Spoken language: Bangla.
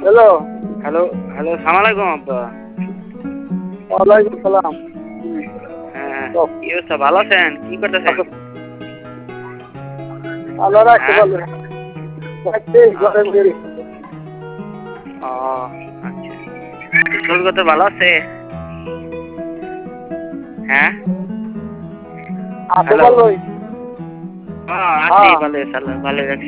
হ্যালো। হ্যালো হ্যালো, সালাম আলাইকুম আব্বা। ওয়ালাইকুম সালাম। হ্যাঁ, কি অবস্থা, ভালো আছেন? কি করতেছেন? আল্লাহ রাখতে হ্যাঁ? পারলে ঘরে বেরি। ও আচ্ছা, স্কুল কত ভালো আছে? হ্যাঁ, আছে হ্যালো। ভালোই। আছি হ্যাঁ। ভালো, ভালো রাখছি।